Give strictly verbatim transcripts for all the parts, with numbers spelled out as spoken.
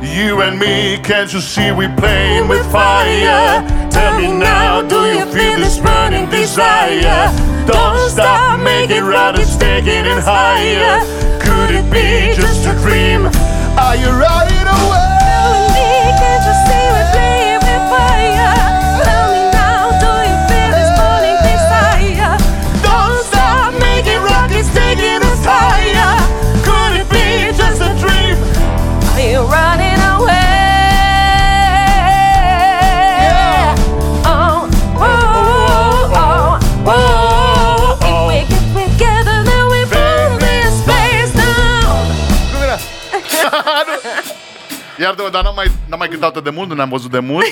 You and me, can't you see we playing with fire? Tell me now, do you feel this burning desire? Don't stop, make it right, it's taking it higher. Could it be just a dream? Are you riding away? Tell me, can't you see we playing with fire? Tell me now, do you feel this burning desire? Don't stop, make it rock, it's taking us higher. Could it be just a dream? Are you running away? Yeah. Oh, oh, oh, oh, oh. If we get together, then we burn this place down. Iartă-mă, dar n-am mai, n-am mai cântat de mult, nu ne-am văzut de mult.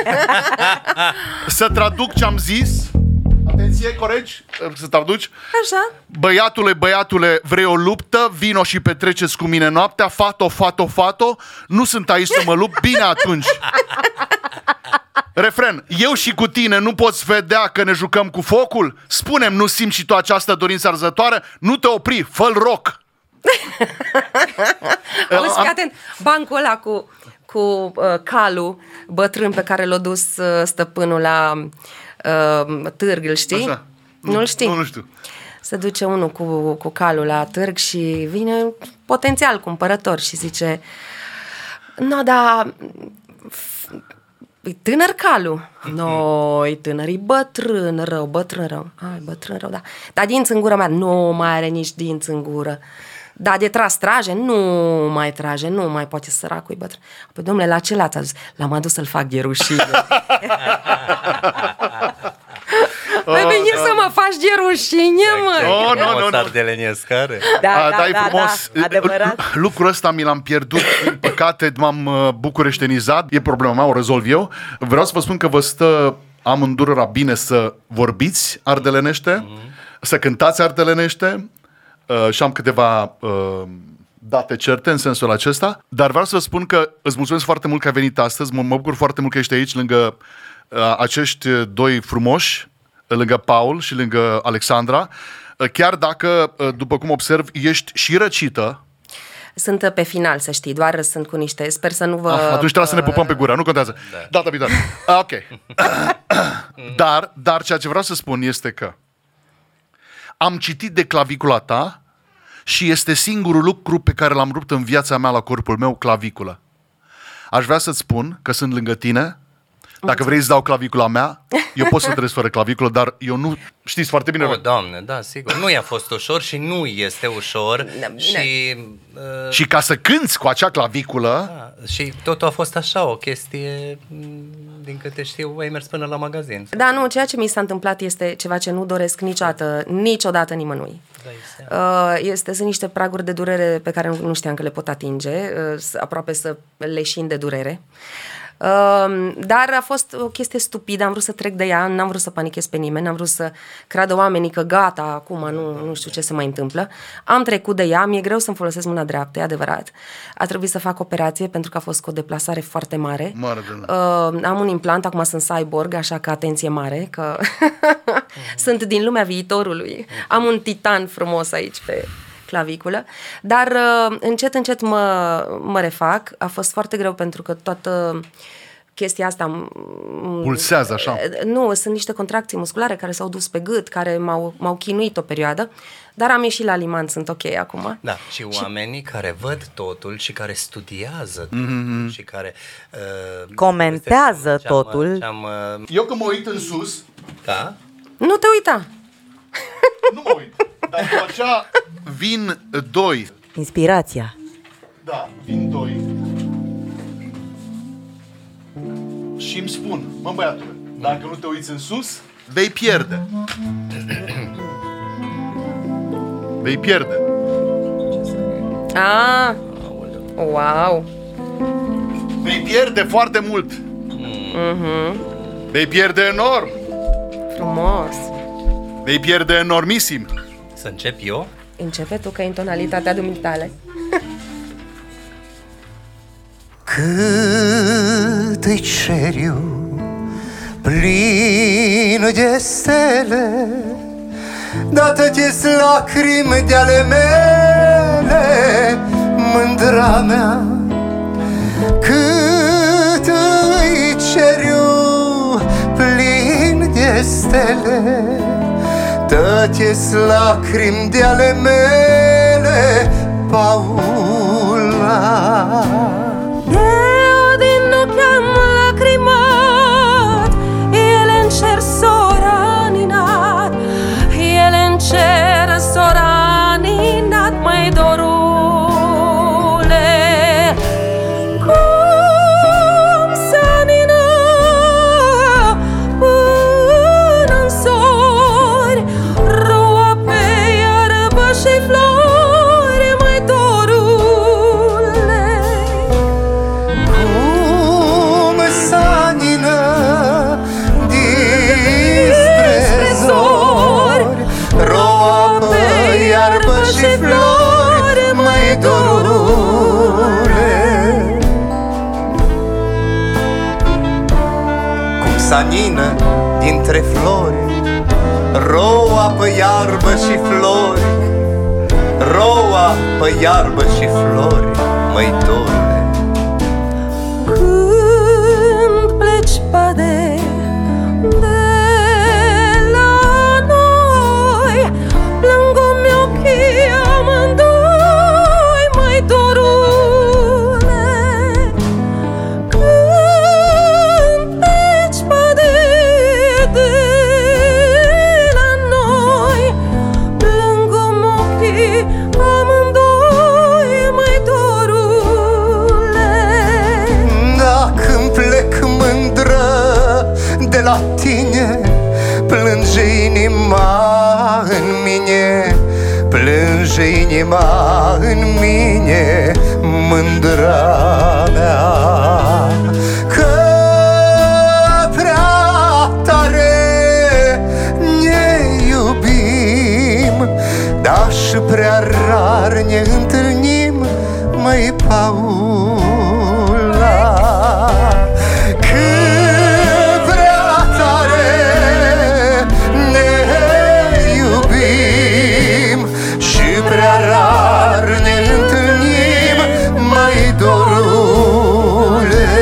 Să traduc ce-am zis. Atenție, coregi, să traduci. Așa. Băiatule, băiatule, vrei o luptă? Vino și petreceți cu mine noaptea. Fato, fato, fato. Nu sunt aici să mă lupt. Bine atunci. Refren. Eu și cu tine nu poți vedea că ne jucăm cu focul? Spune-mi, nu simți și tu această dorință arzătoare? Nu te opri, fă-l rock. Auzi, fii atent, bancul ăla cu, cu uh, calul bătrân pe care l-a dus uh, stăpânul la uh, târg, îl știi? Așa. Nu-l știi? Nu, nu știu. Se duce unul cu, cu calul la târg și vine potențial cumpărător și zice: no, dar e tânăr calul. No, e tânăr, e bătrân rău, bătrân rău. Ai, bătrân rău, da. Dar dinți în gură mea, nu mai are nici dinți în gură. Da, de tras trage? Nu mai trage, nu mai poate, săracul, e bătrân. Păi, domnule, la ce l-ați adus? L-am adus să-l fac de rușine. Păi veni să mă faci de rușine, mă! Oh, nu, nu, nu. Sardeleniescare. Da, A, da, da, e da, frumos. da, adevărat. Lucrul ăsta mi l-am pierdut, din păcate, m-am uh, bucureștenizat. E problema mea, o rezolv eu. Vreau să vă spun că vă stă amândurora bine să vorbiți ardelenește, mm-hmm. să cântați ardelenește. Uh, și am câteva uh, date certe în sensul acesta. Dar vreau să vă spun că îți mulțumesc foarte mult că ai venit astăzi. Mă, mă bucur foarte mult că ești aici lângă uh, acești doi frumoși, lângă Paul și lângă Alexandra. Uh, chiar dacă, uh, după cum observ, ești și răcită. Sunt pe final, să știi, doar sunt cu niște... Sper să nu vă... Ah, atunci trebuie să ne pupăm pe gură, nu contează. Da. Data viitoare. Ah, ok. dar, dar ceea ce vreau să spun este că am citit de clavicula ta și este singurul lucru pe care l-am rupt în viața mea la corpul meu, claviculă. Aș vrea să-ți spun că sunt lângă tine. Dacă vrei să dau clavicula mea, eu pot să trăiesc fără claviculă, dar eu nu... Știți foarte bine. O, Doamne, da, sigur. Nu i-a fost ușor și nu este ușor. Și, uh, și ca să cânți cu acea claviculă... Da, și totul a fost așa, o chestie, din câte știu, ai mers până la magazin. Da, nu, ceea ce mi s-a întâmplat este ceva ce nu doresc niciodată, niciodată nimănui. Uh, este, sunt niște praguri de durere pe care nu știam că le pot atinge, uh, aproape să leșin de durere. Uh, dar a fost o chestie stupidă, am vrut să trec de ea, n-am vrut să panichez pe nimeni, n-am vrut să creadă oamenii că gata, acum nu, nu știu ce se mai întâmplă. Am trecut de ea, mi-e greu să-mi folosesc mâna dreaptă, e adevărat. A trebuit să fac operație pentru că a fost cu o deplasare foarte mare. Mare de uh, am un implant, acum sunt cyborg, așa că atenție mare, că sunt din lumea viitorului. Am un titan frumos aici pe claviculă, dar uh, încet, încet mă, mă refac. A fost foarte greu pentru că toată chestia asta... Pulsează așa. Nu, sunt niște contracții musculare care s-au dus pe gât, care m-au, m-au chinuit o perioadă, dar am ieșit la liman, sunt ok acum. Da, și oamenii și... care văd totul și care studiază totul mm-hmm. și care... Uh, comentează ce-am, totul. Ce-am, uh... Eu când mă uit în sus... Da? Nu te uita! Nu mă uit. Dar după aceea vin doi. Inspirația. Da, vin doi. Și îmi spun, mă băiatule, dacă nu te uiți în sus, vei pierde. Vei pierde. Ah, wow. Vei pierde foarte mult. Mm-hmm. Vei pierde enorm. Frumos. Vei pierde enormisim. Să încep eu? Începe tu, că e în tonalitatea dumitale. Cât e cerul plin de stele, dată-ți lacrimi de ale mele, mândra mea, cât îi ceriu plin de stele, tăti-s lacrimi de ale mele, Paula. Eu din ochi am lacrimat, ele în cer s-o raninat, ele în cer s-o raninat, măi dorule. Cum să nină până-n sori, roa pe iarbă și flori, măi dorule. Cum să nină dinspre zori, roa pe iarbă și flori, măi dorule. Cum să nină dintre flori, roa pe iarbă și flori, roa pe iarbă și flori, măi dorule. Când pleci, pade, de la noi, plâng-mi ochii amândoi, măi dorule. Când pleci, pade, de la noi, plâng-mi ochii amândoi, măi dorule. Dacă-mi plec mândră de la tine, plânge inima în mine, plânge inima în mine, mândra mea. Că prea tare ne iubim, dar și prea rar ne întâlnim, măi Paula. Că prea tare ne iubim și prea rar ne întâlnim, măi dorule.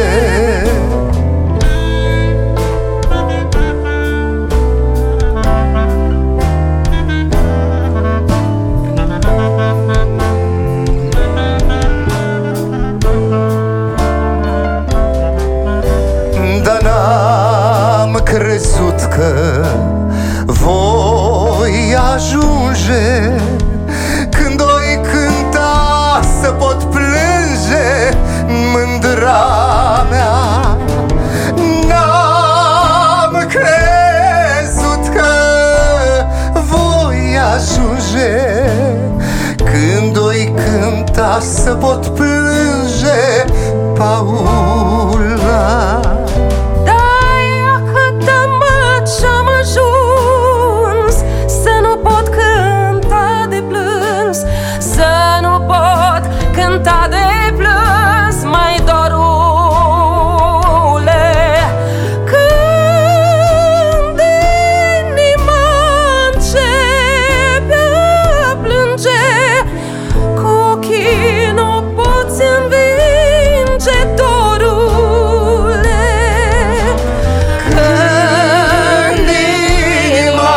Dar n-am crezut că voi ajunge, când oi cânta să pot plânge, mândra mea. N-am crezut că voi ajunge, când oi cânta să pot plânge, Paula. De-aia cât de mult și-am ajuns să nu pot cânta de plâns, să nu pot cânta de plâns, mai dorule. Când inima începe a plânge, cu ochii nu poți învinge, dorule. Când inima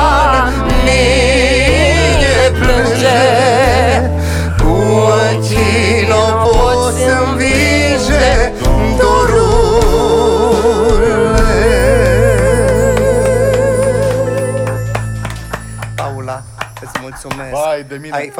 mine plânge, Cu ochii n-o poți învinge, dorule. Paula, îți mulțumesc. Vai de mine. Ai